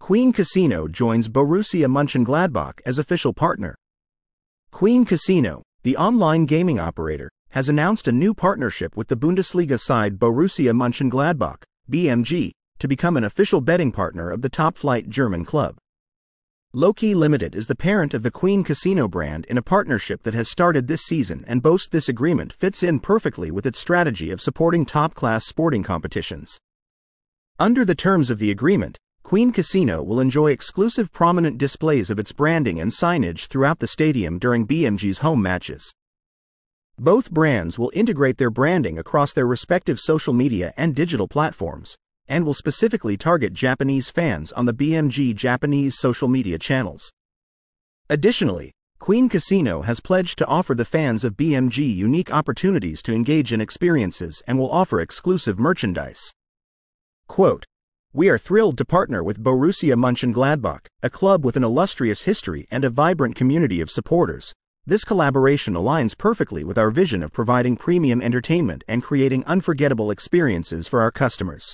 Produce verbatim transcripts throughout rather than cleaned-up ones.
Queen Casino joins Borussia Mönchengladbach as official partner. Queen Casino, the online gaming operator, has announced a new partnership with the Bundesliga side Borussia Mönchengladbach, B M G, to become an official betting partner of the top-flight German club. Loki Limited is the parent of the Queen Casino brand in a partnership that has started this season and boasts this agreement fits in perfectly with its strategy of supporting top-class sporting competitions. Under the terms of the agreement, Queen Casino will enjoy exclusive prominent displays of its branding and signage throughout the stadium during B M G's home matches. Both brands will integrate their branding across their respective social media and digital platforms, and will specifically target Japanese fans on the B M G Japanese social media channels. Additionally, Queen Casino has pledged to offer the fans of B M G unique opportunities to engage in experiences and will offer exclusive merchandise. Quote, "We are thrilled to partner with Borussia Mönchengladbach, a club with an illustrious history and a vibrant community of supporters. This collaboration aligns perfectly with our vision of providing premium entertainment and creating unforgettable experiences for our customers."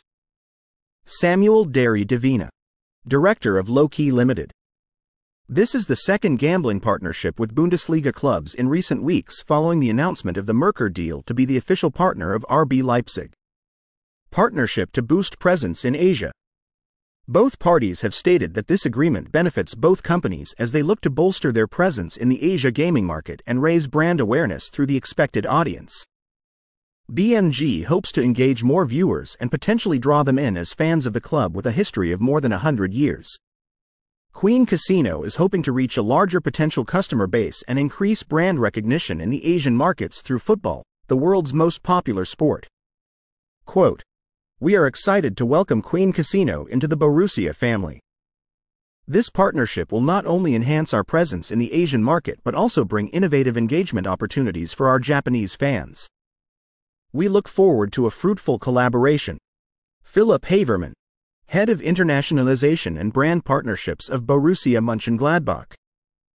Samuel Derry Divina, Director of Loki Limited. This is the second gambling partnership with Bundesliga clubs in recent weeks following the announcement of the Merkur deal to be the official partner of R B Leipzig. Partnership to boost presence in Asia. Both parties have stated that this agreement benefits both companies as they look to bolster their presence in the Asia gaming market and raise brand awareness through the expected audience. B M G hopes to engage more viewers and potentially draw them in as fans of the club with a history of more than a hundred years. Queen Casino is hoping to reach a larger potential customer base and increase brand recognition in the Asian markets through football, the world's most popular sport. Quote, "We are excited to welcome Queen Casino into the Borussia family. This partnership will not only enhance our presence in the Asian market but also bring innovative engagement opportunities for our Japanese fans. We look forward to a fruitful collaboration." Philip Haverman, Head of Internationalization and Brand Partnerships of Borussia Mönchengladbach.